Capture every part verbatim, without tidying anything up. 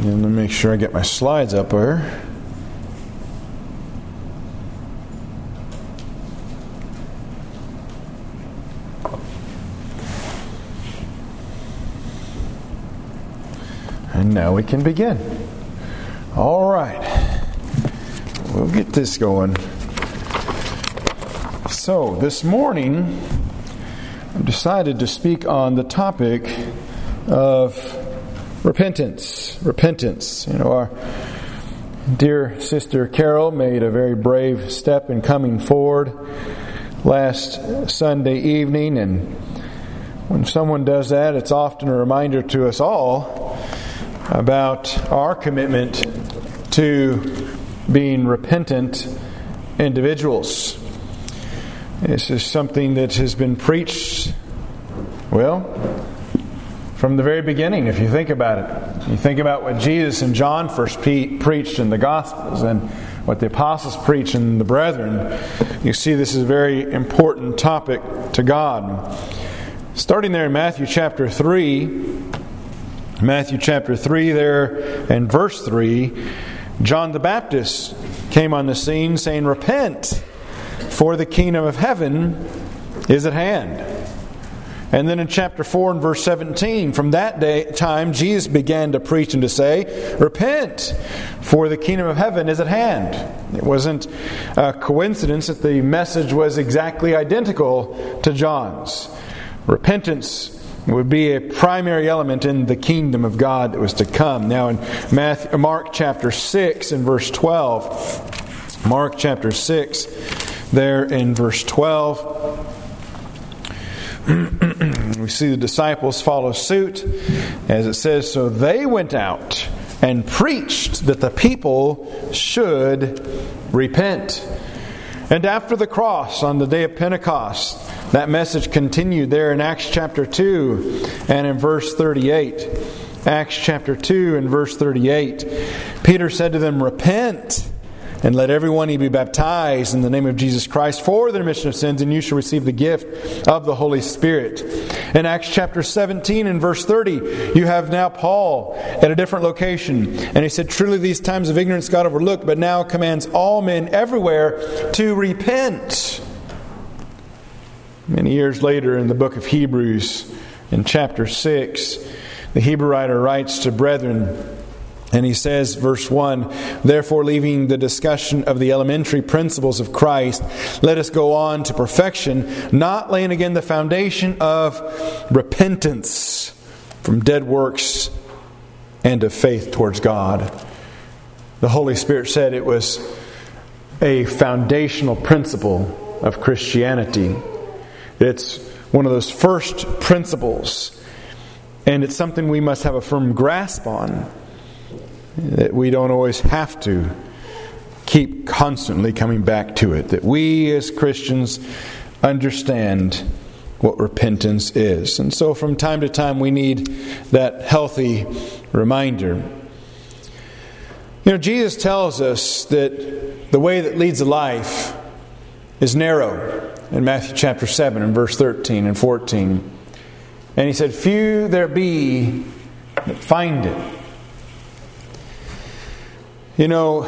And let me make sure I get my slides up here. And now we can begin. All right. We'll get this going. So, this morning, I've decided to speak on the topic of repentance. Repentance. You know, our dear sister Carol made a very brave step in coming forward last Sunday evening, and when someone does that, it's often a reminder to us all about our commitment to being repentant individuals. This is something that has been preached, well, from the very beginning, if you think about it. You think about what Jesus and John first pe- preached in the Gospels and what the apostles preached in the brethren. You see this is a very important topic to God. Starting there in Matthew chapter three, Matthew chapter three there and verse three, John the Baptist came on the scene saying, "Repent, for the kingdom of heaven is at hand." And then in chapter four and verse seventeen, from that day time Jesus began to preach and to say, "Repent, for the kingdom of heaven is at hand." It wasn't a coincidence that the message was exactly identical to John's. Repentance would be a primary element in the kingdom of God that was to come. Now in Matthew, Mark chapter six and verse twelve, Mark chapter six, there in verse twelve, we see the disciples follow suit. As it says, "So they went out and preached that the people should repent." And after the cross, on the day of Pentecost, that message continued there in Acts chapter two and in verse thirty-eight. Acts chapter two and verse thirty-eight. Peter said to them, "Repent, and let every one of you be baptized in the name of Jesus Christ for the remission of sins, and you shall receive the gift of the Holy Spirit." In Acts chapter seventeen and verse thirty, you have now Paul at a different location. And he said, "Truly these times of ignorance God overlooked, but now commands all men everywhere to repent." Many years later in the book of Hebrews, in chapter six, the Hebrew writer writes to brethren, and he says, verse one, "Therefore, leaving the discussion of the elementary principles of Christ, let us go on to perfection, not laying again the foundation of repentance from dead works and of faith towards God." The Holy Spirit said it was a foundational principle of Christianity. It's one of those first principles, and it's something we must have a firm grasp on. That we don't always have to keep constantly coming back to it. That we as Christians understand what repentance is. And so from time to time we need that healthy reminder. You know, Jesus tells us that the way that leads a life is narrow in Matthew chapter seven and verse thirteen and fourteen. And He said, "Few there be that find it." You know,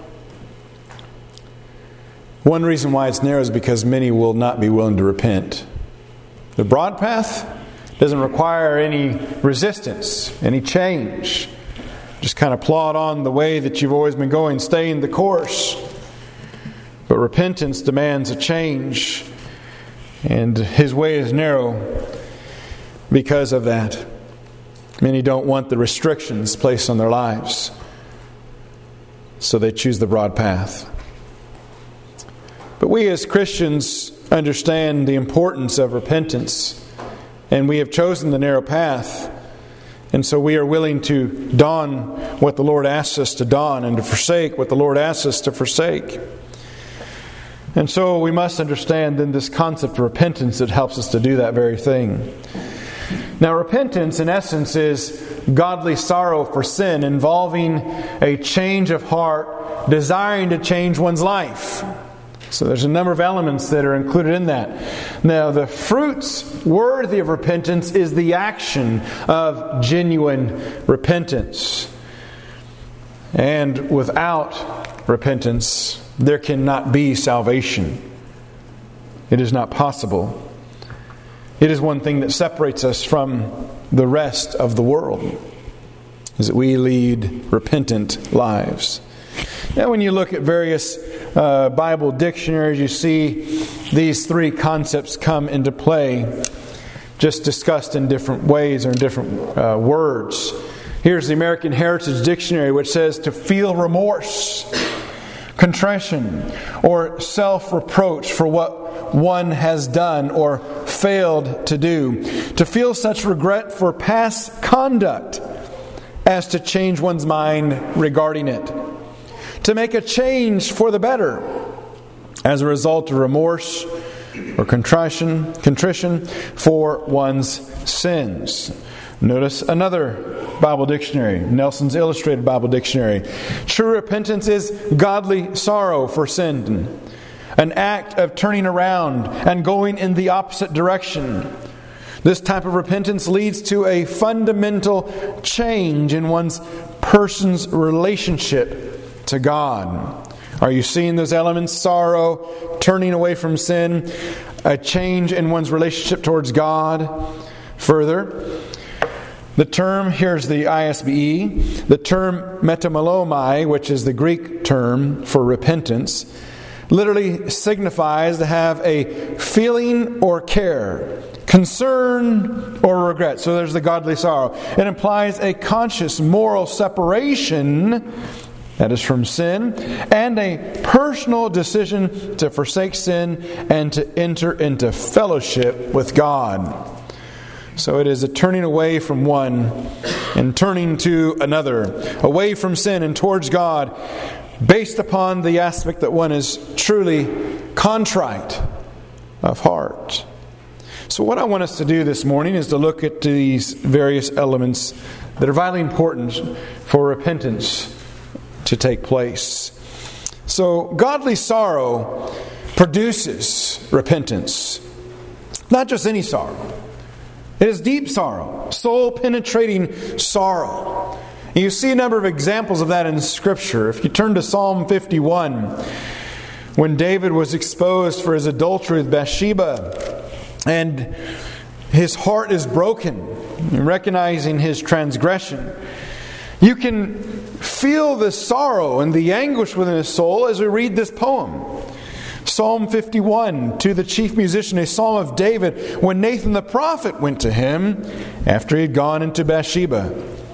one reason why it's narrow is because many will not be willing to repent. The broad path doesn't require any resistance, any change. Just kind of plod on the way that you've always been going, stay in the course. But repentance demands a change, and His way is narrow because of that. Many don't want the restrictions placed on their lives, so they choose the broad path. But we as Christians understand the importance of repentance, and we have chosen the narrow path, and so we are willing to don what the Lord asks us to don and to forsake what the Lord asks us to forsake. And so we must understand in this concept of repentance that helps us to do that very thing. Now, repentance, in essence, is godly sorrow for sin, involving a change of heart, desiring to change one's life. So there's a number of elements that are included in that. Now, the fruits worthy of repentance is the action of genuine repentance. And without repentance, there cannot be salvation. It is not possible. It is one thing that separates us from the rest of the world, is that we lead repentant lives. Now, when you look at various uh, Bible dictionaries, you see these three concepts come into play, just discussed in different ways or in different uh, words. Here's the American Heritage Dictionary, which says to feel remorse, contrition, or self-reproach for what one has done or failed to do. To feel such regret for past conduct as to change one's mind regarding it. To make a change for the better as a result of remorse or contrition, contrition for one's sins. Notice another Bible dictionary, Nelson's Illustrated Bible Dictionary. True repentance is godly sorrow for sin, an act of turning around and going in the opposite direction. This type of repentance leads to a fundamental change in one's person's relationship to God. Are you seeing those elements? Sorrow, turning away from sin, a change in one's relationship towards God. Further, the term, here's the I S B E, the term metamelomai, which is the Greek term for repentance, literally signifies to have a feeling or care, concern or regret. So there's the godly sorrow. It implies a conscious moral separation, that is from sin, and a personal decision to forsake sin and to enter into fellowship with God. So it is a turning away from one and turning to another, away from sin and towards God, based upon the aspect that one is truly contrite of heart. So what I want us to do this morning is to look at these various elements that are vitally important for repentance to take place. So godly sorrow produces repentance. Not just any sorrow. It is deep sorrow, soul-penetrating sorrow. And you see a number of examples of that in Scripture. If you turn to Psalm fifty-one, when David was exposed for his adultery with Bathsheba, and his heart is broken, recognizing his transgression, you can feel the sorrow and the anguish within his soul as we read this poem. Psalm fifty-one, to the chief musician, a psalm of David, when Nathan the prophet went to him after he had gone into Bathsheba.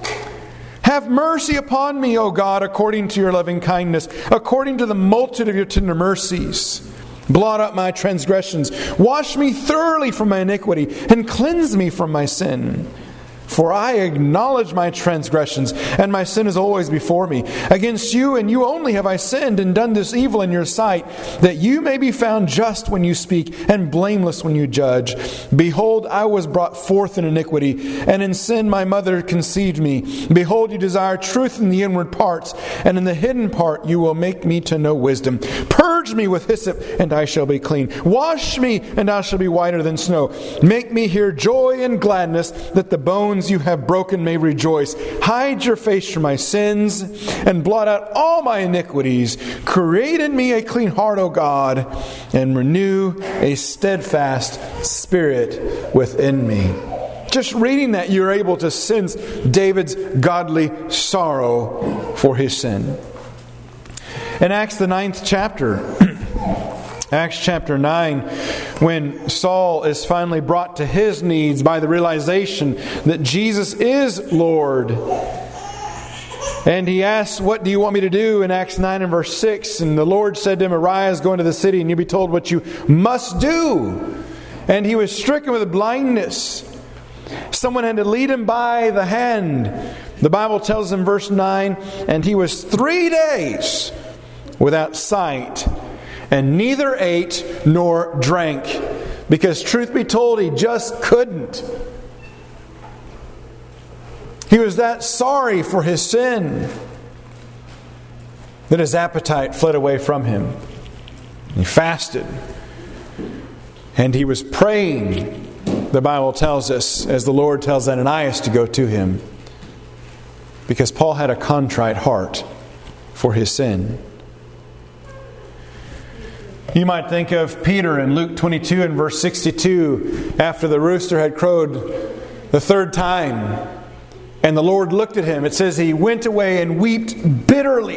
Have mercy upon me, O God, according to your loving kindness, according to the multitude of your tender mercies. Blot out my transgressions. Wash me thoroughly from my iniquity, and cleanse me from my sin. For I acknowledge my transgressions, and my sin is always before me. Against you and you only have I sinned and done this evil in your sight, that you may be found just when you speak, and blameless when you judge. Behold, I was brought forth in iniquity, and in sin my mother conceived me. Behold, you desire truth in the inward parts, and in the hidden part you will make me to know wisdom. Purge me with hyssop, and I shall be clean. Wash me, and I shall be whiter than snow. Make me hear joy and gladness, that the bones you have broken may rejoice. Hide your face from my sins and blot out all my iniquities. Create in me a clean heart, O God, and renew a steadfast spirit within me. Just reading that, you're able to sense David's godly sorrow for his sin. In Acts the ninth chapter, Acts chapter nine, when Saul is finally brought to his knees by the realization that Jesus is Lord. And he asks, what do you want me to do? In Acts nine and verse six. And the Lord said to him, arise, go into the city, and you'll be told what you must do. And he was stricken with blindness. Someone had to lead him by the hand. The Bible tells in verse nine, and he was three days without sight, and neither ate nor drank, because truth be told, he just couldn't. He was that sorry for his sin that his appetite fled away from him. He fasted. And he was praying, the Bible tells us, as the Lord tells Ananias to go to him, because Paul had a contrite heart for his sin. You might think of Peter in Luke twenty-two and verse sixty-two, after the rooster had crowed the third time, and the Lord looked at him. It says he went away and wept bitterly.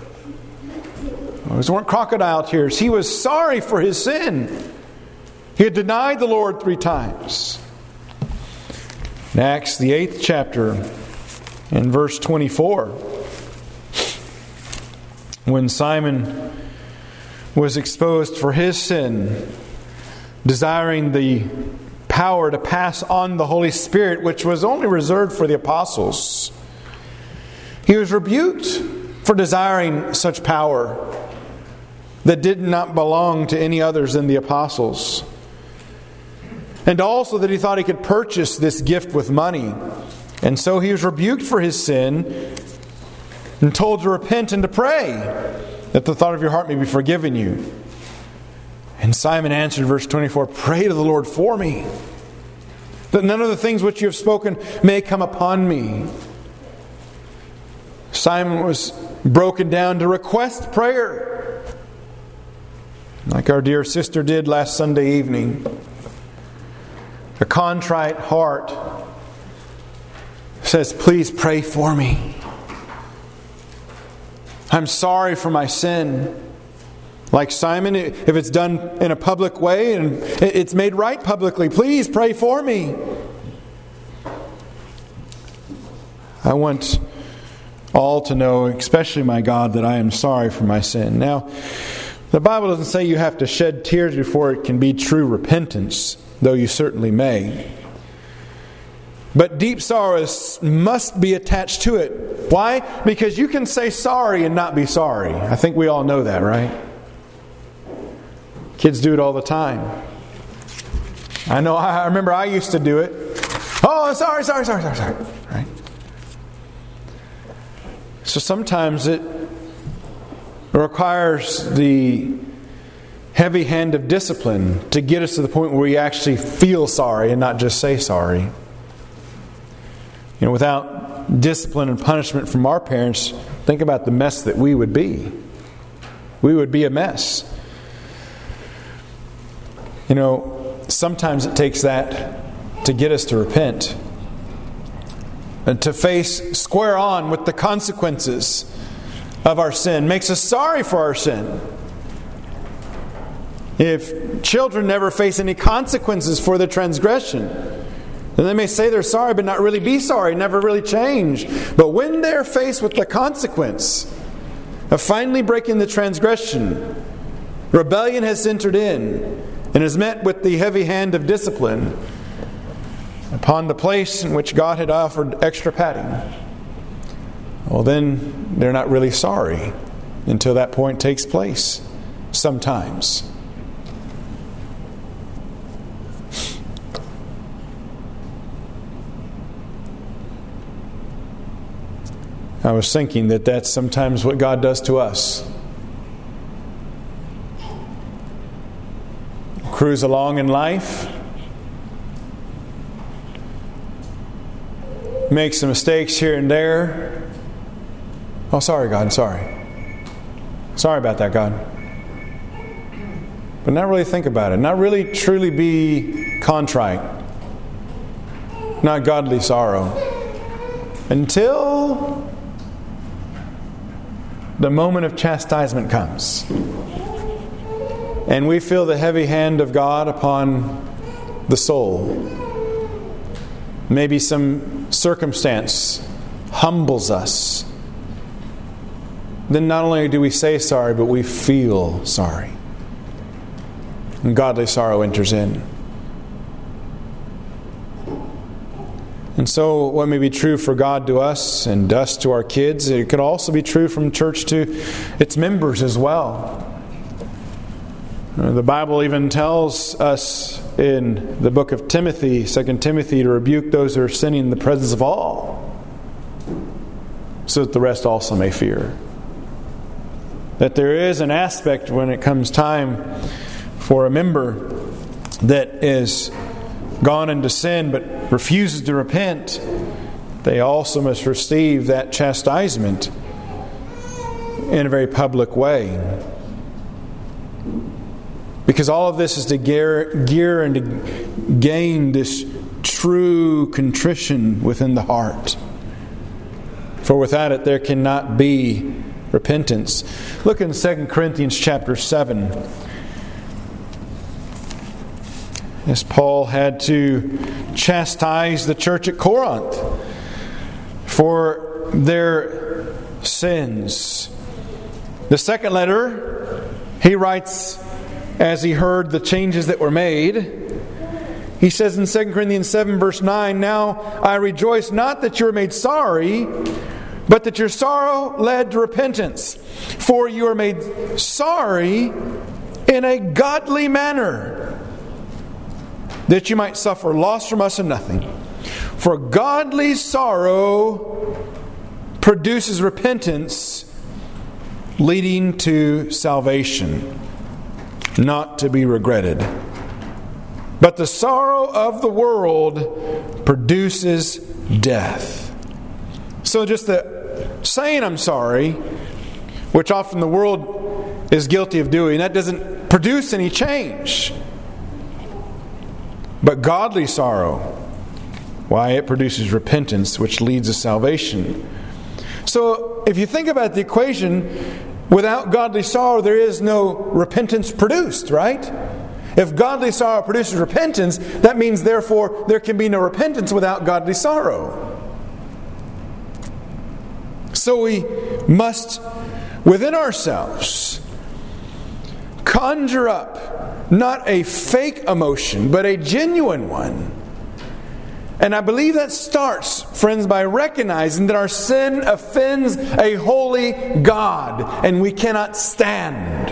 Those weren't crocodile tears. He was sorry for his sin. He had denied the Lord three times. In Acts, the eighth chapter, in verse twenty-four, when Simon was exposed for his sin, desiring the power to pass on the Holy Spirit, which was only reserved for the apostles, he was rebuked for desiring such power that did not belong to any others than the apostles. And also that he thought he could purchase this gift with money. And so he was rebuked for his sin and told to repent and to pray, that the thought of your heart may be forgiven you. And Simon answered, verse twenty-four, pray to the Lord for me, that none of the things which you have spoken may come upon me. Simon was broken down to request prayer, like our dear sister did last Sunday evening. A contrite heart says, please pray for me. I'm sorry for my sin. Like Simon, if it's done in a public way and it's made right publicly, please pray for me. I want all to know, especially my God, that I am sorry for my sin. Now, the Bible doesn't say you have to shed tears before it can be true repentance, though you certainly may. But deep sorrow must be attached to it. Why? Because you can say sorry and not be sorry. I think we all know that, right? Kids do it all the time. I know, I remember I used to do it. Oh, sorry, sorry, sorry, sorry, sorry. Right? So sometimes it requires the heavy hand of discipline to get us to the point where we actually feel sorry and not just say sorry. You know, without discipline and punishment from our parents, think about the mess that we would be. We would be a mess. You know, sometimes it takes that to get us to repent. And to face square on with the consequences of our sin. Makes us sorry for our sin. If children never face any consequences for their transgression, then they may say they're sorry, but not really be sorry, never really change. But when they're faced with the consequence of finally breaking the transgression, rebellion has entered in and is met with the heavy hand of discipline upon the place in which God had offered extra padding. Well, then they're not really sorry until that point takes place. Sometimes. I was thinking that that's sometimes what God does to us. Cruise along in life, make some mistakes here and there. Oh, sorry, God, sorry. Sorry about that, God. But not really think about it. Not really truly be contrite. Not godly sorrow. Until the moment of chastisement comes. And we feel the heavy hand of God upon the soul. Maybe some circumstance humbles us. Then not only do we say sorry, but we feel sorry. And godly sorrow enters in. And so what may be true for God to us and us to our kids, it could also be true from church to its members as well. The Bible even tells us in the book of Timothy, Second Timothy, to rebuke those who are sinning in the presence of all, so that the rest also may fear. That there is an aspect when it comes time for a member that is gone into sin but refuses to repent, they also must receive that chastisement in a very public way. Because all of this is to gear, gear and to gain this true contrition within the heart. For without it there cannot be repentance. Look in Second Corinthians chapter seven. As Paul had to chastise the church at Corinth for their sins. The second letter, he writes as he heard the changes that were made. He says in Second Corinthians seven verse nine, "Now I rejoice not that you were made sorry, but that your sorrow led to repentance. For you are made sorry in a godly manner, that you might suffer loss from us and nothing. For godly sorrow produces repentance, leading to salvation, not to be regretted. But the sorrow of the world produces death." So just the saying I'm sorry, which often the world is guilty of doing, that doesn't produce any change. But godly sorrow, why, it produces repentance, which leads to salvation. So if you think about the equation, without godly sorrow there is no repentance produced, right? If godly sorrow produces repentance, that means therefore there can be no repentance without godly sorrow. So we must, within ourselves, conjure up not a fake emotion, but a genuine one. And I believe that starts, friends, by recognizing that our sin offends a holy God, and we cannot stand.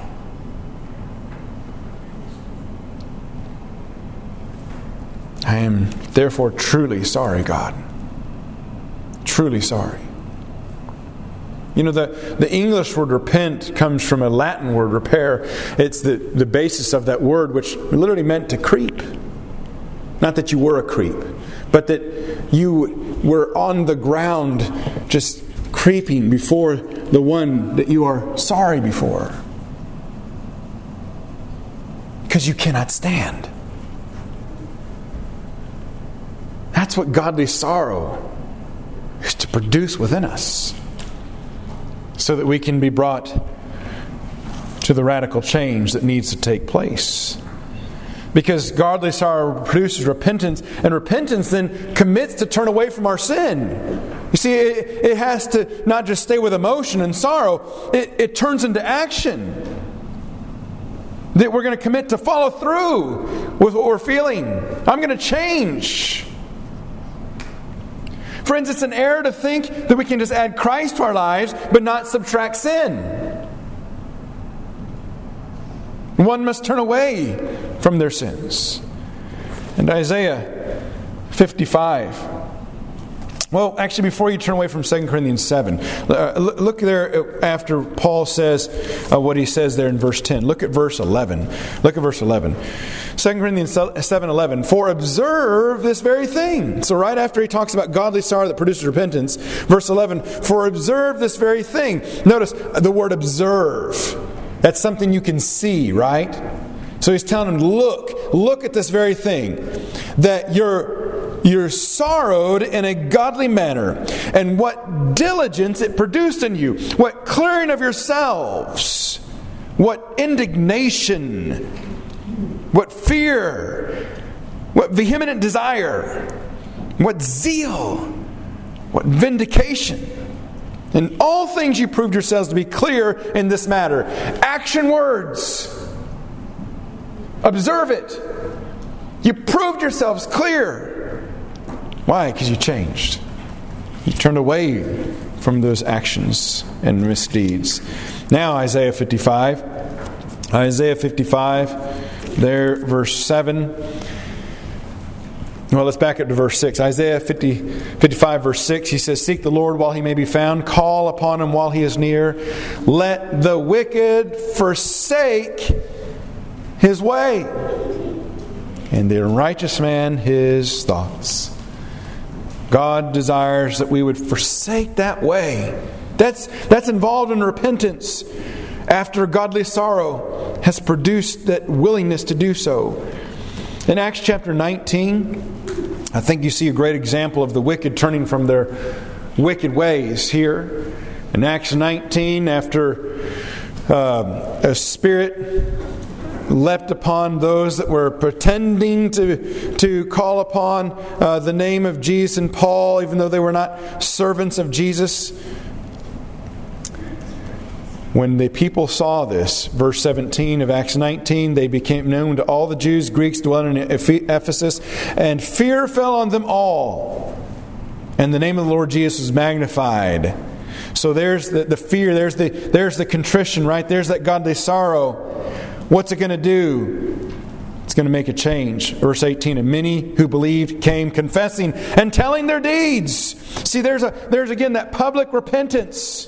I am therefore truly sorry, God. Truly sorry. You know, the, the English word repent comes from a Latin word, repair. It's the, the basis of that word, which literally meant to creep. Not that you were a creep, but that you were on the ground just creeping before the one that you are sorry before. Because you cannot stand. That's what godly sorrow is to produce within us, so that we can be brought to the radical change that needs to take place. Because godly sorrow produces repentance, and repentance then commits to turn away from our sin. You see, it, it has to not just stay with emotion and sorrow, it, it turns into action. That we're going to commit to follow through with what we're feeling. I'm going to change. Friends, it's an error to think that we can just add Christ to our lives but not subtract sin. One must turn away from their sins. And Isaiah fifty-five. Well, actually, before you turn away from Second Corinthians seven, uh, look there after Paul says uh, what he says there in verse ten. Look at verse eleven. Look at verse eleven. Second Corinthians seven eleven. "For observe this very thing." So right after he talks about godly sorrow that produces repentance, verse eleven, "For observe this very thing." Notice the word observe. That's something you can see, right? So he's telling them, look, look at this very thing. That you're You're sorrowed in a godly manner, and what diligence it produced in you, what clearing of yourselves, what indignation, what fear, what vehement desire, what zeal, what vindication. In all things you proved yourselves to be clear in this matter. Action words. Observe it. You proved yourselves clear. Why? Because you changed. You turned away from those actions and misdeeds. Now Isaiah fifty-five. Isaiah fifty-five, there, verse seven. Well, let's back up to verse six. Isaiah fifty, fifty-five, verse six, he says, "Seek the Lord while he may be found. Call upon him while he is near. Let the wicked forsake his way, and the righteous man his thoughts." God desires that we would forsake that way That's, that's involved in repentance after godly sorrow has produced that willingness to do so. In Acts chapter nineteen, I think you see a great example of the wicked turning from their wicked ways here. In Acts nineteen, after uh, a spirit leapt upon those that were pretending to, to call upon uh, the name of Jesus and Paul, even though they were not servants of Jesus. When the people saw this, verse seventeen of Acts nineteen, they became known to all the Jews, Greeks dwelling in Ephesus, and fear fell on them all. And the name of the Lord Jesus was magnified. So there's the, the fear, there's the, there's the contrition, right? There's that godly sorrow. What's it going to do? It's going to make a change. Verse eighteen, and many who believed came confessing and telling their deeds. See, there's a there's again that public repentance.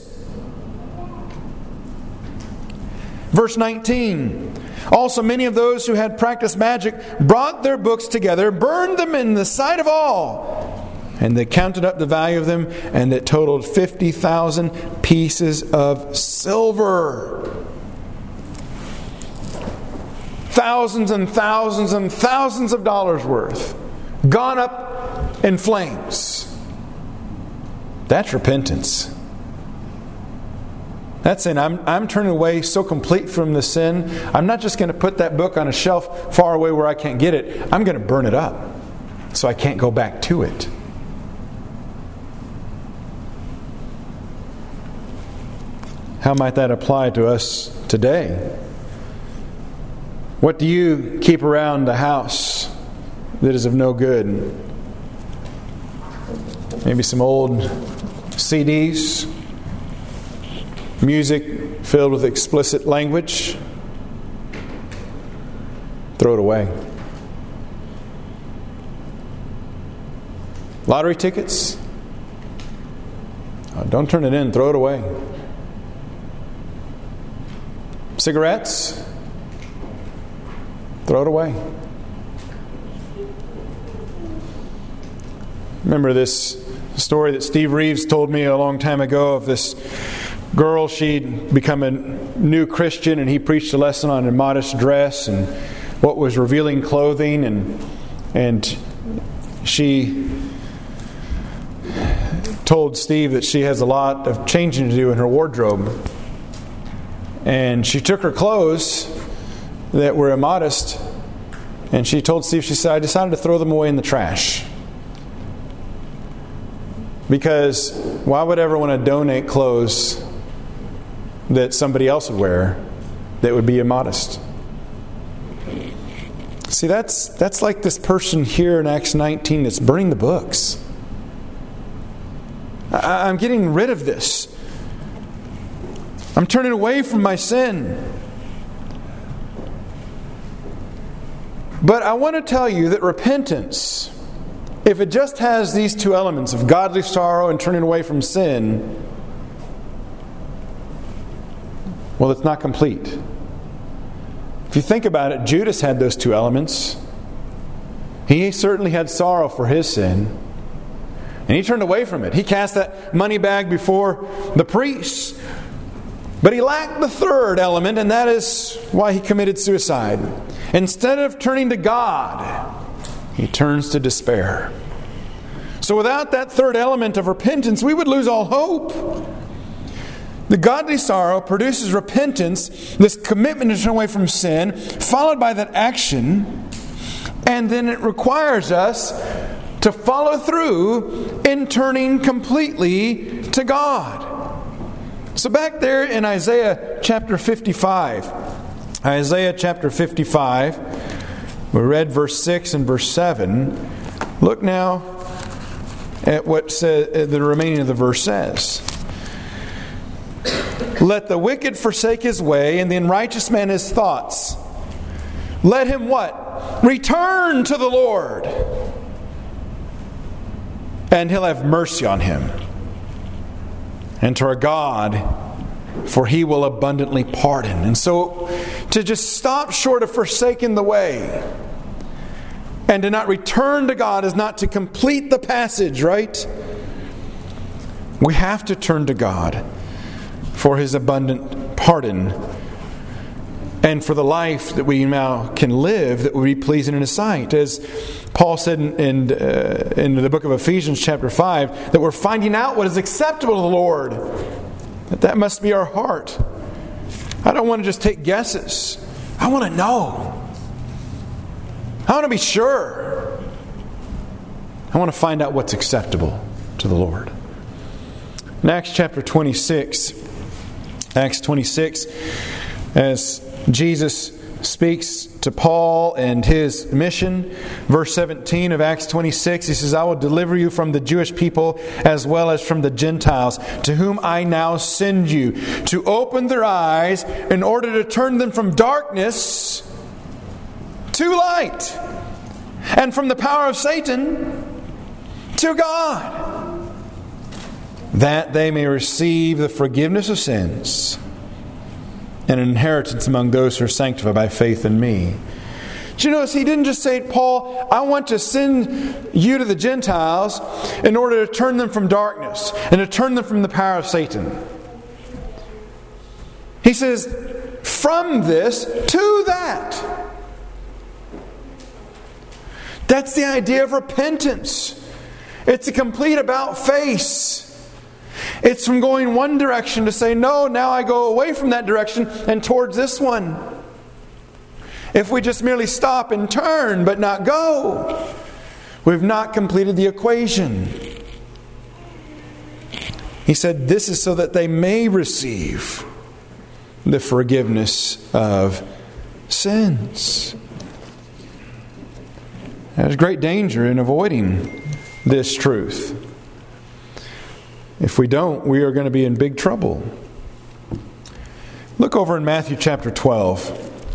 Verse nineteen, also many of those who had practiced magic brought their books together, burned them in the sight of all. And they counted up the value of them, and it totaled fifty thousand pieces of silver. Thousands and thousands and thousands of dollars worth gone up in flames. That's repentance. That's saying, I'm, I'm turning away so complete from the sin, I'm not just going to put that book on a shelf far away where I can't get it. I'm going to burn it up so I can't go back to it. How might that apply to us today? What do you keep around the house that is of no good? Maybe some old C Ds, music filled with explicit language. Throw it away. Lottery tickets. Oh, don't turn it in, throw it away. Cigarettes. Throw it away. Remember this story that Steve Reeves told me a long time ago of this girl. She'd become a new Christian, and he preached a lesson on immodest dress and what was revealing clothing, and and she told Steve that she has a lot of changing to do in her wardrobe. And she took her clothes that were immodest, and she told Steve, she said, I decided to throw them away in the trash. Because why would I ever want to donate clothes that somebody else would wear that would be immodest? See, that's that's like this person here in Acts nineteen that's burning the books. I, I'm getting rid of this. I'm turning away from my sin. But I want to tell you that repentance, if it just has these two elements of godly sorrow and turning away from sin, well, it's not complete. If you think about it, Judas had those two elements. He certainly had sorrow for his sin, and he turned away from it. He cast that money bag before the priests. But he lacked the third element, and that is why he committed suicide. Instead of turning to God, he turns to despair. So without that third element of repentance, we would lose all hope. The godly sorrow produces repentance, this commitment to turn away from sin, followed by that action, and then it requires us to follow through in turning completely to God. So back there in Isaiah chapter fifty-five, Isaiah chapter fifty-five, we read verse six and verse seven. Look now at what says, the remaining of the verse says. Let the wicked forsake his way, and the unrighteous man his thoughts. Let him what? Return to the Lord, and He'll have mercy on him. And to our God, for He will abundantly pardon. And so, to just stop short of forsaking the way and to not return to God is not to complete the passage, right? We have to turn to God for His abundant pardon and for the life that we now can live that will be pleasing in His sight. As Paul said in, in, uh, in the book of Ephesians chapter five, that we're finding out what is acceptable to the Lord. That that must be our heart. I don't want to just take guesses. I want to know. I want to be sure. I want to find out what's acceptable to the Lord. In Acts chapter twenty-six, Acts twenty-six, as Jesus speaks to Paul and his mission, verse seventeen of Acts twenty-six, he says, I will deliver you from the Jewish people as well as from the Gentiles, to whom I now send you, to open their eyes in order to turn them from darkness to light, and from the power of Satan to God, that they may receive the forgiveness of sins and an inheritance among those who are sanctified by faith in me. Do you notice he didn't just say, Paul, I want to send you to the Gentiles in order to turn them from darkness and to turn them from the power of Satan. He says, from this to that. That's the idea of repentance. It's a complete about face. It's from going one direction to say, no, now I go away from that direction and towards this one. If we just merely stop and turn but not go, we've not completed the equation. He said, this is so that they may receive the forgiveness of sins. There's great danger in avoiding this truth. If we don't, we are going to be in big trouble. Look over in Matthew chapter twelve.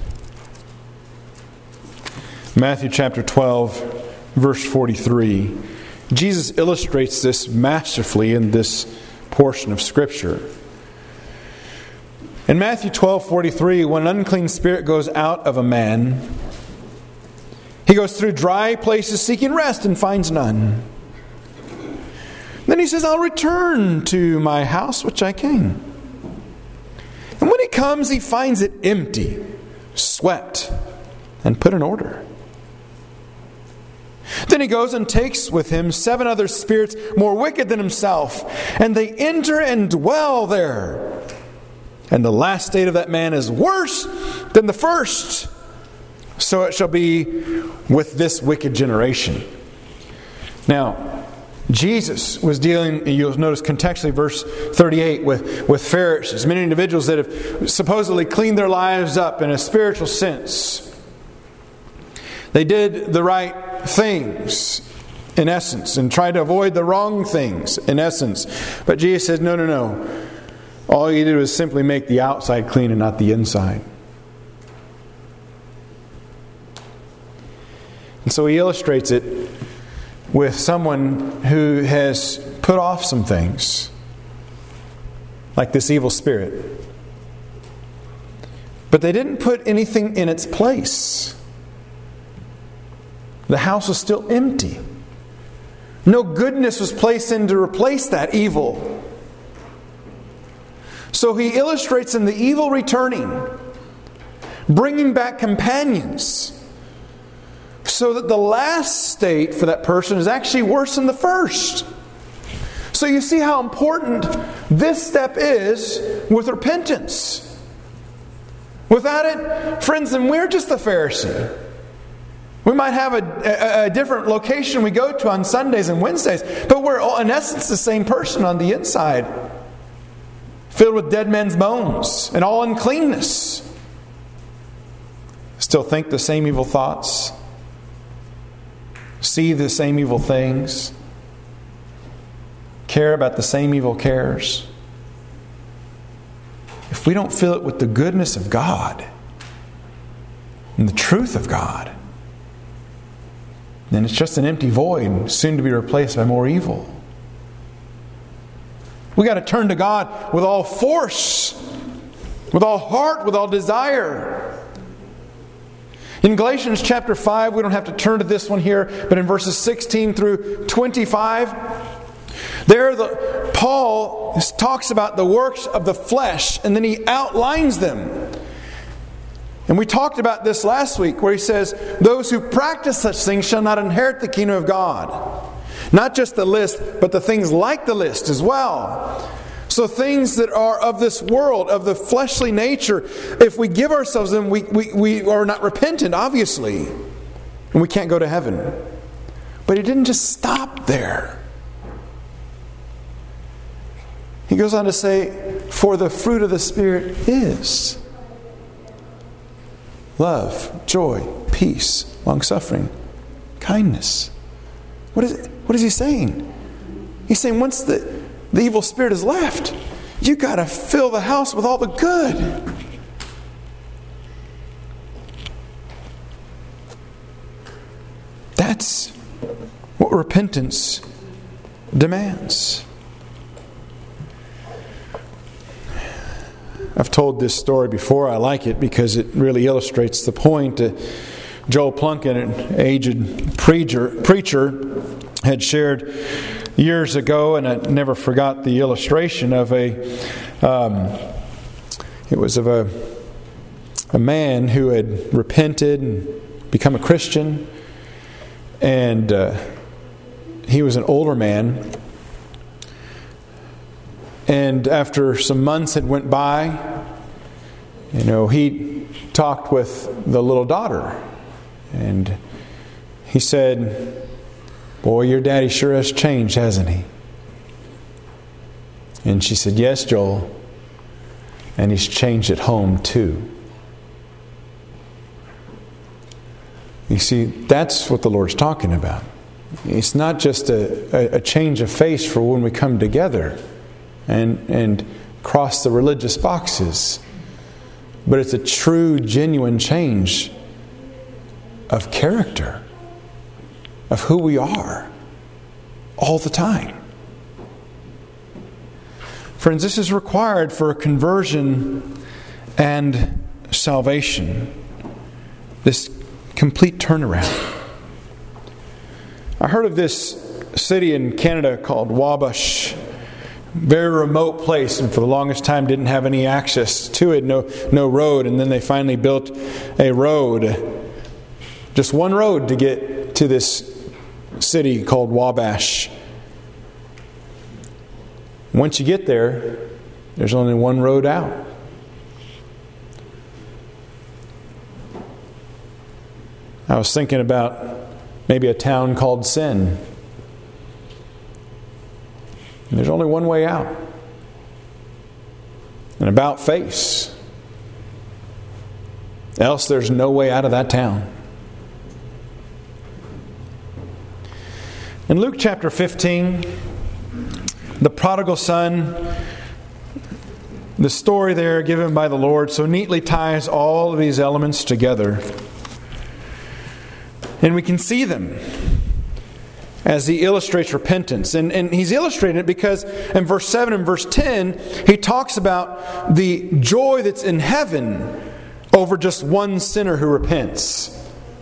Matthew chapter twelve, verse forty-three. Jesus illustrates this masterfully in this portion of Scripture. In Matthew twelve forty-three, when an unclean spirit goes out of a man, he goes through dry places seeking rest and finds none. Then he says, I'll return to my house which I came. And when he comes, he finds it empty, swept, and put in order. Then he goes and takes with him seven other spirits more wicked than himself, and they enter and dwell there. And the last state of that man is worse than the first. So it shall be with this wicked generation. Now, Jesus was dealing, you'll notice contextually, verse thirty-eight, with, with Pharisees, many individuals that have supposedly cleaned their lives up in a spiritual sense. They did the right things, in essence, and tried to avoid the wrong things, in essence. But Jesus says, no, no, no. All you did was simply make the outside clean and not the inside. And so he illustrates it with someone who has put off some things, like this evil spirit. But they didn't put anything in its place. The house was still empty. No goodness was placed in to replace that evil. So he illustrates in the evil returning, bringing back companions, so that the last state for that person is actually worse than the first. So you see how important this step is with repentance. Without it, friends, then we're just the Pharisee. We might have a, a, a different location we go to on Sundays and Wednesdays, but we're all, in essence, the same person on the inside, filled with dead men's bones and all uncleanness. Still think the same evil thoughts, see the same evil things, care about the same evil cares. If we don't fill it with the goodness of God and the truth of God, then it's just an empty void, soon to be replaced by more evil. We got to turn to God with all force, with all heart, with all desire. In Galatians chapter five, we don't have to turn to this one here, but in verses sixteen through twenty-five, there the Paul talks about the works of the flesh, and then he outlines them. And we talked about this last week, where he says, those who practice such things shall not inherit the kingdom of God. Not just the list, but the things like the list as well. So things that are of this world, of the fleshly nature, if we give ourselves them, we, we, we are not repentant, obviously. And we can't go to heaven. But he didn't just stop there. He goes on to say, for the fruit of the Spirit is love, joy, peace, long-suffering, kindness. What is, what is he saying? He's saying once the, the evil spirit is left, you got to fill the house with all the good. That's what repentance demands. I've told this story before. I like it because it really illustrates the point. Uh, Joel Plunkett, an aged preacher, preacher, had shared years ago, and I never forgot the illustration of a. Um, it was of a a man who had repented and become a Christian, and uh, he was an older man. And after some months had went by, you know, he talked with the little daughter. And he said, boy, your daddy sure has changed, hasn't he? And she said, yes, Joel. And he's changed at home too. You see, that's what the Lord's talking about. It's not just a, a change of face for when we come together and and cross the religious boxes, but it's a true, genuine change of character, of who we are, all the time. Friends, this is required for conversion and salvation. This complete turnaround. I heard of this city in Canada called Wabash. Very remote place, and for the longest time didn't have any access to it, no no road, and then they finally built a road. Just one road to get to this city called Wabash. Once you get there, there's only one road out. I was thinking about maybe a town called Sin. And there's only one way out. An about face. Else there's no way out of that town. In Luke chapter fifteen, the prodigal son, the story there given by the Lord so neatly ties all of these elements together. And we can see them as he illustrates repentance. And, and he's illustrating it because in verse seven and verse ten, he talks about the joy that's in heaven over just one sinner who repents.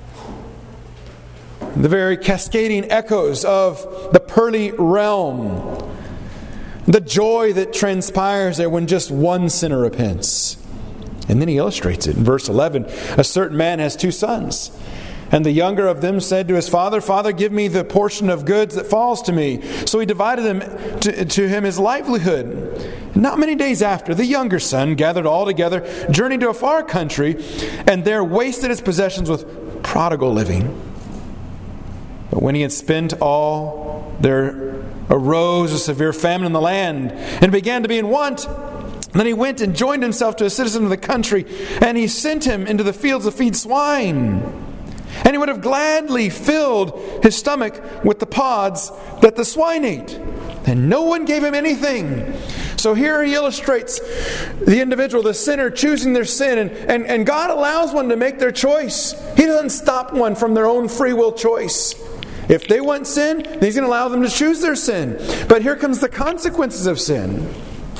The very cascading echoes of the pearly realm. The joy that transpires there when just one sinner repents. And then he illustrates it in verse eleven. A certain man has two sons. And the younger of them said to his father, Father, give me the portion of goods that falls to me. So he divided them to, to him his livelihood. And not many days after, the younger son gathered all together, journeyed to a far country, and there wasted his possessions with prodigal living. But when he had spent all, there arose a severe famine in the land, and began to be in want. And then he went and joined himself to a citizen of the country, and he sent him into the fields to feed swine. And he would have gladly filled his stomach with the pods that the swine ate. And no one gave him anything. So here he illustrates the individual, the sinner, choosing their sin. And, and, and God allows one to make their choice. He doesn't stop one from their own free will choice. If they want sin, then He's going to allow them to choose their sin. But here comes the consequences of sin.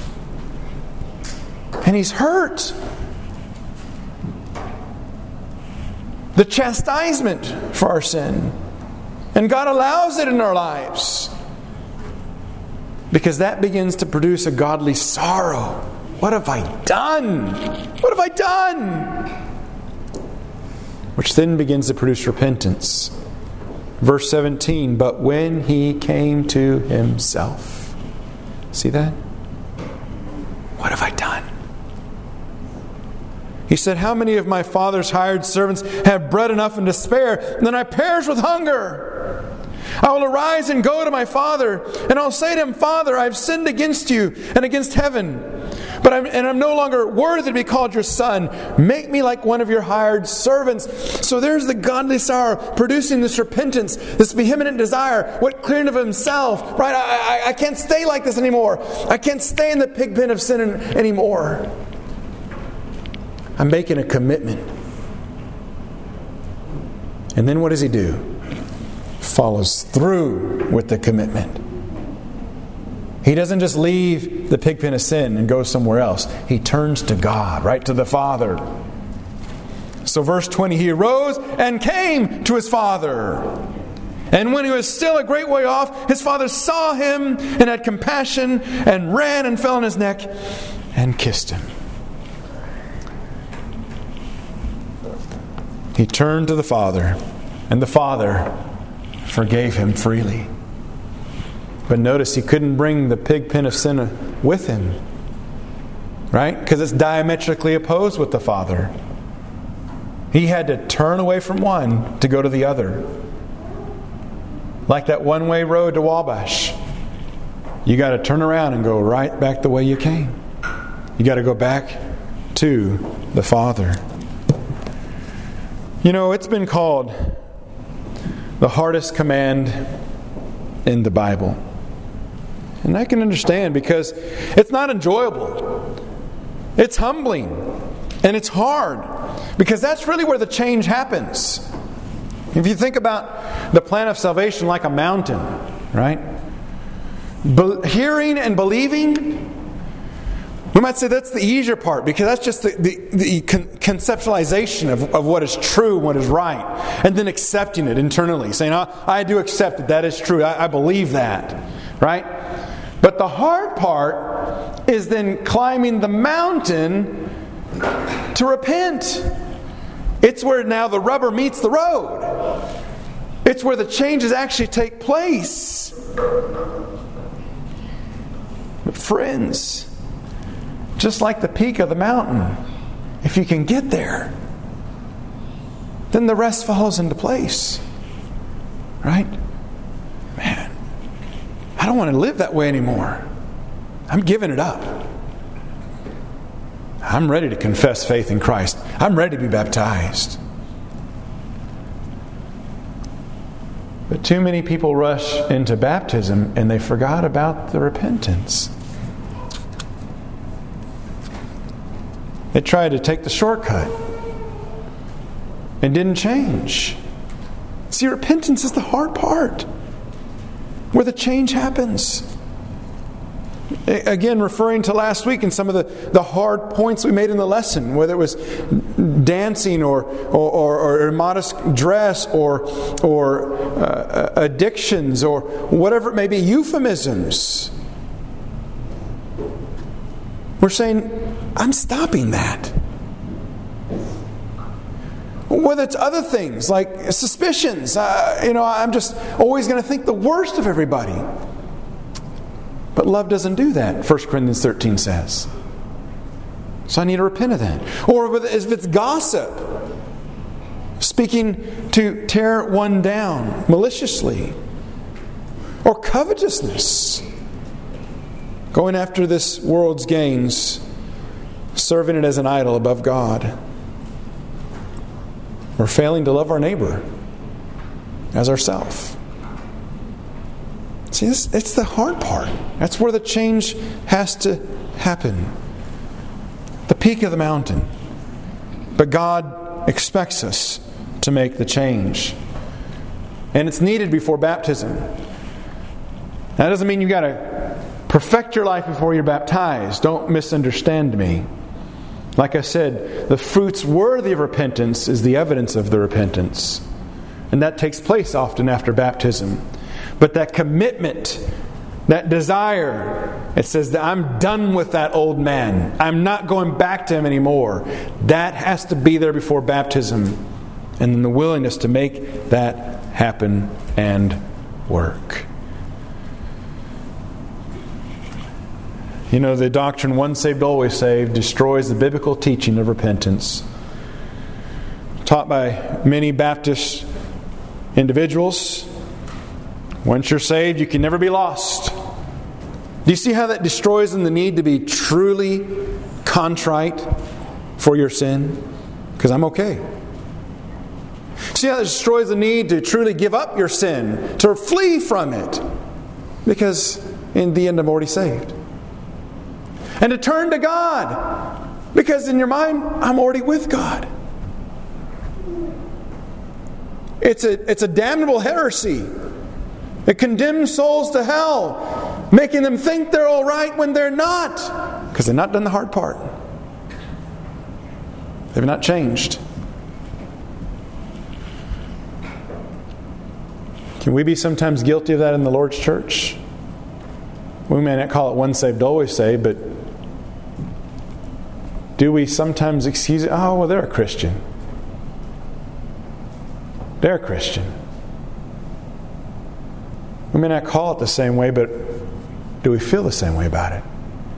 And he's hurt. The chastisement for our sin. And God allows it in our lives. Because that begins to produce a godly sorrow. What have I done? What have I done? Which then begins to produce repentance. Verse seventeen, but when he came to himself. See that? What have I done? He said, how many of my father's hired servants have bread enough and to spare, and then I perish with hunger? I will arise and go to my father, and I'll say to him, Father, I have sinned against you and against heaven, but I'm, and I'm no longer worthy to be called your son. Make me like one of your hired servants. So there's the godly sorrow producing this repentance, this vehement desire, what clearing of himself. Right? I, I, I can't stay like this anymore. I can't stay in the pig pen of sin anymore. I'm making a commitment. And then what does he do? Follows through with the commitment. He doesn't just leave the pig pen of sin and go somewhere else. He turns to God, right to the Father. So verse twenty, he arose and came to his father. And when he was still a great way off, his father saw him and had compassion and ran and fell on his neck and kissed him. He turned to the Father, and the Father forgave him freely. But notice he couldn't bring the pig pen of sin with him. Right? Because it's diametrically opposed with the Father. He had to turn away from one to go to the other. Like that one-way road to Wabash. You got to turn around and go right back the way you came. You got to go back to the Father. You know, it's been called the hardest command in the Bible. And I can understand because it's not enjoyable. It's humbling. And it's hard. Because that's really where the change happens. If you think about the plan of salvation like a mountain, right? Be- hearing and believing, we might say that's the easier part because that's just the, the, the con- conceptualization of, of what is true, what is right. And then accepting it internally. Saying, oh, I do accept that that is true. I, I believe that. Right? But the hard part is then climbing the mountain to repent. It's where now the rubber meets the road. It's where the changes actually take place. But friends, just like the peak of the mountain, if you can get there, then the rest falls into place. Right? Man, I don't want to live that way anymore. I'm giving it up. I'm ready to confess faith in Christ. I'm ready to be baptized. But too many people rush into baptism and they forgot about the repentance. They tried to take the shortcut and didn't change. See, repentance is the hard part, where the change happens. Again, referring to last week and some of the, the hard points we made in the lesson, whether it was dancing or or, or, or immodest dress or or uh, addictions or whatever it may be, euphemisms. We're saying, I'm stopping that. Whether it's other things like suspicions, uh, you know, I'm just always going to think the worst of everybody. But love doesn't do that, First Corinthians thirteen says. So I need to repent of that. Or if it's gossip, speaking to tear one down maliciously. Or covetousness, going after this world's gains, serving it as an idol above God. Or failing to love our neighbor as ourselves. See, this, it's the hard part. That's where the change has to happen. The peak of the mountain. But God expects us to make the change. And it's needed before baptism. That doesn't mean you've got to perfect your life before you're baptized. Don't misunderstand me. Like I said, the fruits worthy of repentance is the evidence of the repentance. And that takes place often after baptism. But that commitment that desire. It says that I'm done with that old man. I'm not going back to him anymore. That has to be there before baptism. And then the willingness to make that happen and work. You know, the doctrine once saved, always saved destroys the biblical teaching of repentance. Taught by many Baptist individuals. Once you're saved, you can never be lost. Do you see how that destroys the need to be truly contrite for your sin? Because I'm okay. See how that destroys the need to truly give up your sin, to flee from it? Because in the end, I'm already saved. And to turn to God, because in your mind, I'm already with God. It's a, it's a damnable heresy. It condemns souls to hell, making them think they're all right when they're not, because they've not done the hard part. They've not changed. Can we be sometimes guilty of that in the Lord's church? We may not call it once saved, always saved, but do we sometimes excuse it? Oh, well, they're a Christian. They're a Christian. We may not call it the same way, but do we feel the same way about it?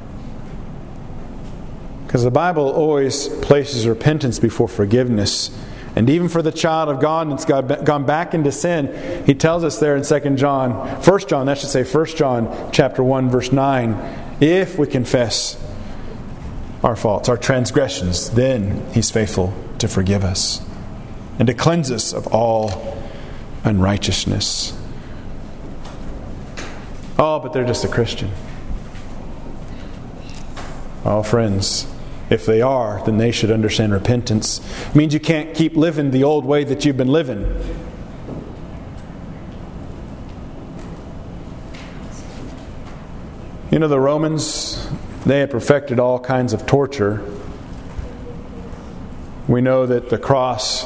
Because the Bible always places repentance before forgiveness. And even for the child of God that's gone back into sin, He tells us there in Second John, First John, that should say First John chapter one, verse nine, if we confess our faults, our transgressions, then He's faithful to forgive us and to cleanse us of all unrighteousness. Oh, but they're just a Christian. Oh, friends, if they are, then they should understand repentance. It means you can't keep living the old way that you've been living. You know, the Romans, they had perfected all kinds of torture. We know that the cross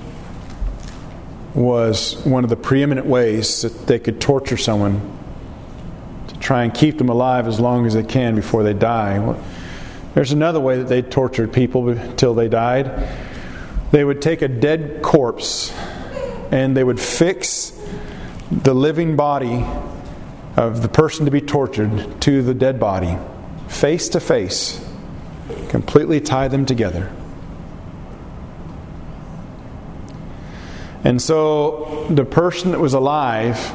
was one of the preeminent ways that they could torture someone to try and keep them alive as long as they can before they die. There's another way that they tortured people until they died. They would take a dead corpse and they would fix the living body of the person to be tortured to the dead body, face to face, completely tie them together. And so the person that was alive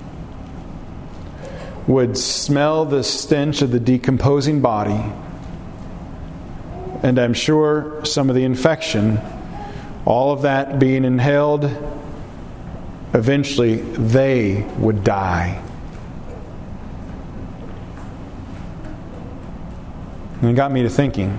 would smell the stench of the decomposing body, and I'm sure some of the infection, all of that being inhaled, eventually they would die. And it got me to thinking,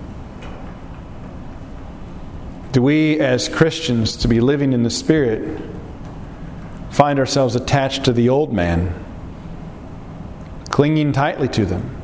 do we as Christians, to be living in the Spirit, find ourselves attached to the old man, clinging tightly to them?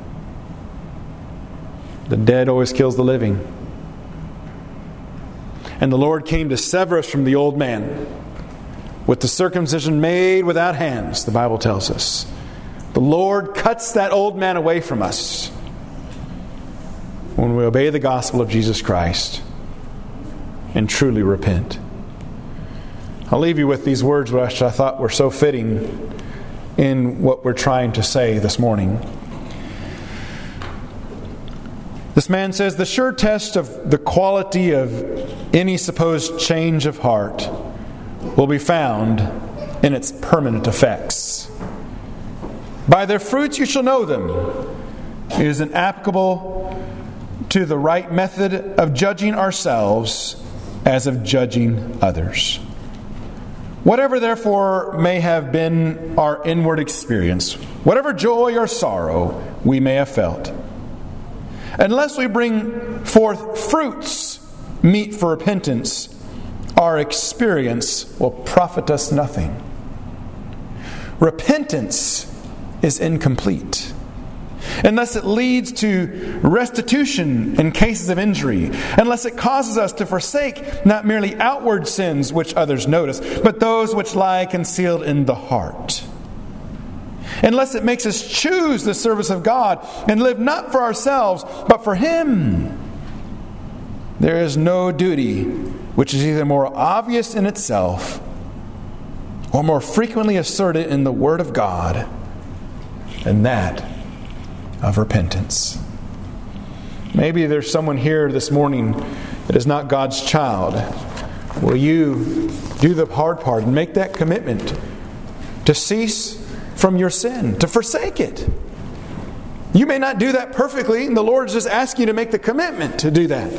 The dead always kills the living. And the Lord came to sever us from the old man with the circumcision made without hands, the Bible tells us. The Lord cuts that old man away from us when we obey the gospel of Jesus Christ and truly repent. I'll leave you with these words which I thought were so fitting in what we're trying to say this morning. This man says, the sure test of the quality of any supposed change of heart will be found in its permanent effects. By their fruits you shall know them. It is inapplicable to the right method of judging ourselves as of judging others. Whatever therefore may have been our inward experience, whatever joy or sorrow we may have felt, unless we bring forth fruits meet for repentance, our experience will profit us nothing. Repentance is incomplete unless it leads to restitution in cases of injury, unless it causes us to forsake not merely outward sins which others notice, but those which lie concealed in the heart. unless it makes us choose the service of God and live not for ourselves, but for Him. There is no duty which is either more obvious in itself or more frequently asserted in the Word of God than that of repentance. Maybe there's someone here this morning that is not God's child. Will you do the hard part and make that commitment to cease from your sin, to forsake it? You may not do that perfectly, and the Lord's just asking you to make the commitment to do that.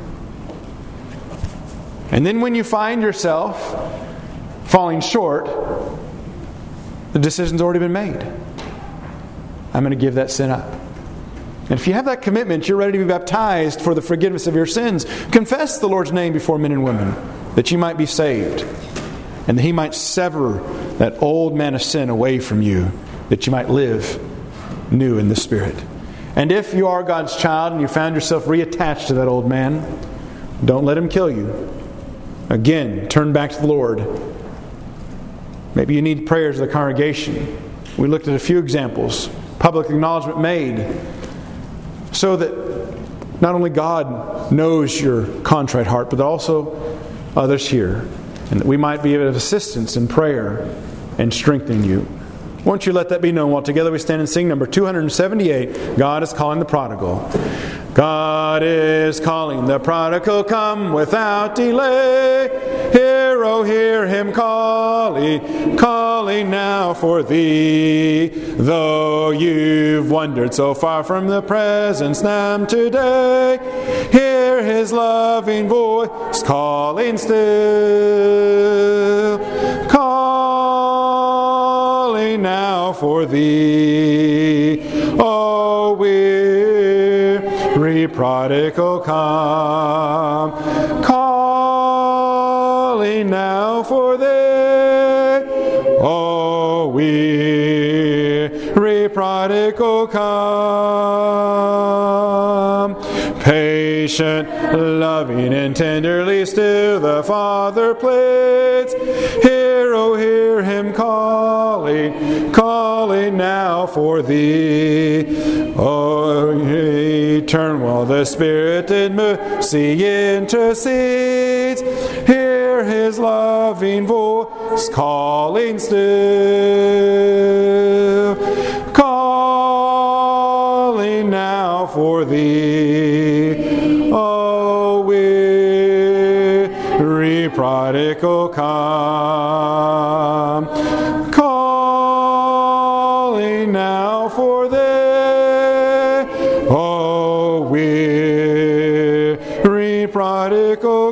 And then when you find yourself falling short, the decision's already been made. I'm going to give that sin up. And if you have that commitment, you're ready to be baptized for the forgiveness of your sins. Confess the Lord's name before men and women, that you might be saved, and that He might sever that old man of sin away from you, that you might live new in the Spirit. And if you are God's child and you found yourself reattached to that old man, don't let him kill you. Again, turn back to the Lord. Maybe you need prayers of the congregation. We looked at a few examples. Public acknowledgement made, so that not only God knows your contrite heart, but also others here, and that we might be of assistance in prayer and strengthen you. Won't you let that be known while together we stand and sing number two seventy-eight, God is Calling the Prodigal. God is calling the prodigal, come without delay. Hear, oh, hear Him calling, calling now for thee. Though you've wandered so far from the presence now today, hear His loving voice calling still, calling now for thee. Oh, weary prodigal, come, calling now for thee. Oh, weary prodigal, come. Patient, loving, and tenderly still the Father pleads. Hear, oh, hear Him calling, calling now for thee. Oh, turn while the Spirit in mercy intercedes. Hear His loving voice calling still, calling now for thee. Oh, weary prodigal, come, calling now for thee. Oh, weary prodigal,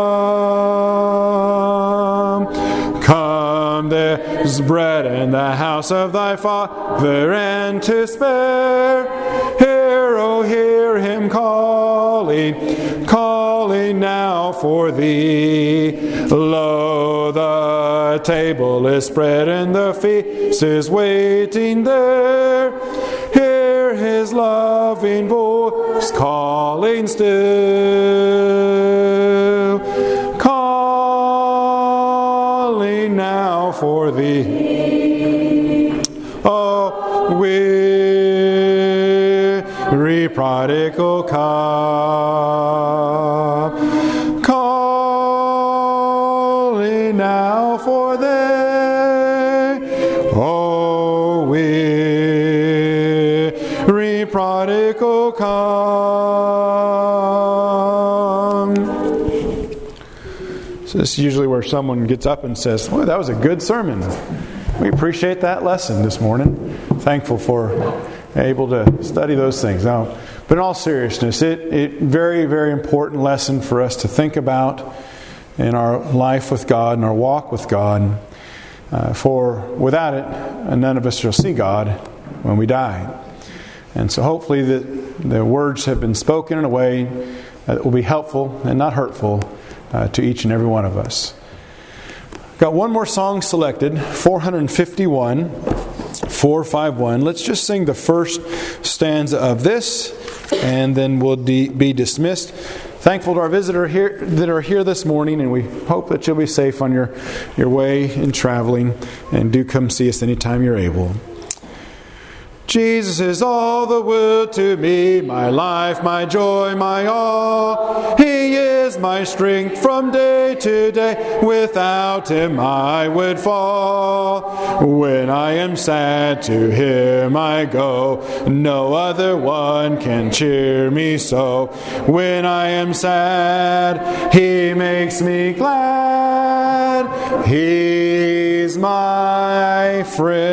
come. Come, there's bread in the house of thy Father, and to spare. Hear, oh, hear Him calling, calling now for thee. Lo, the table is spread and the feast is waiting there. Hear His loving voice calling still, calling now for thee. Oh, weary prodigal, come, calling now for thee. Oh, weary prodigal, come. So this is usually where someone gets up and says, "Well, that was a good sermon. We appreciate that lesson this morning. Thankful for able to study those things." Now, but in all seriousness, it it very, very important lesson for us to think about in our life with God and our walk with God. Uh, for without it, none of us shall see God when we die. And so hopefully that the words have been spoken in a way that will be helpful and not hurtful uh, to each and every one of us. Got one more song selected, four fifty-one, four fifty-one. Let's just sing the first stanza of this, and then we'll de- be dismissed. Thankful to our visitor here that are here this morning, and we hope that you'll be safe on your, your way in traveling, and do come see us anytime you're able. Jesus is all the world to me, my life, my joy, my all. He is my strength from day to day. Without Him I would fall. When I am sad, to Him I go. No other one can cheer me so. When I am sad, He makes me glad. He's my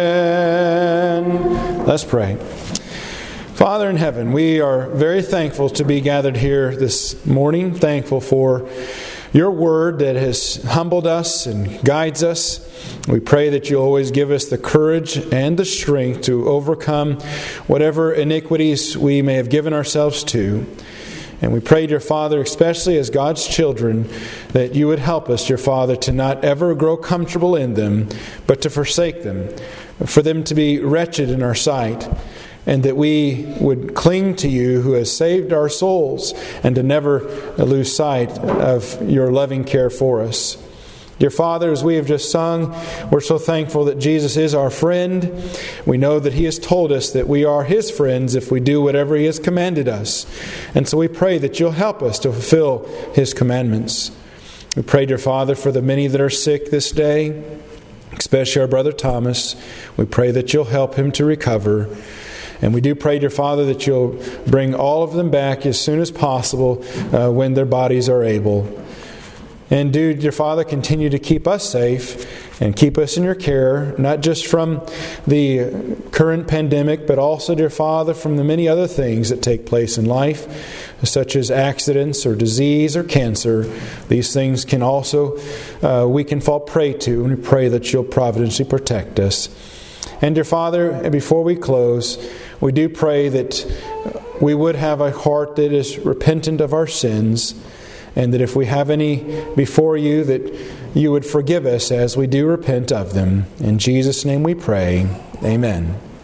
friend. Let's pray. Father in heaven, we are very thankful to be gathered here this morning. Thankful for Your Word that has humbled us and guides us. We pray that You always give us the courage and the strength to overcome whatever iniquities we may have given ourselves to. And we pray, dear Father, especially as God's children, that You would help us, dear Father, to not ever grow comfortable in them, but to forsake them, for them to be wretched in our sight, and that we would cling to You who has saved our souls, and to never lose sight of Your loving care for us. Dear Father, as we have just sung, we're so thankful that Jesus is our friend. We know that He has told us that we are His friends if we do whatever He has commanded us. And so we pray that You'll help us to fulfill His commandments. We pray, dear Father, for the many that are sick this day, especially our brother Thomas. We pray that You'll help him to recover. And we do pray, dear Father, that You'll bring all of them back as soon as possible uh, when their bodies are able. And do, dear Father, continue to keep us safe and keep us in Your care, not just from the current pandemic, but also, dear Father, from the many other things that take place in life, such as accidents or disease or cancer. These things can also, uh, we can fall prey to, and we pray that You'll providentially protect us. And dear Father, before we close, we do pray that we would have a heart that is repentant of our sins, and that if we have any before You, that You would forgive us as we do repent of them. In Jesus' name we pray. Amen.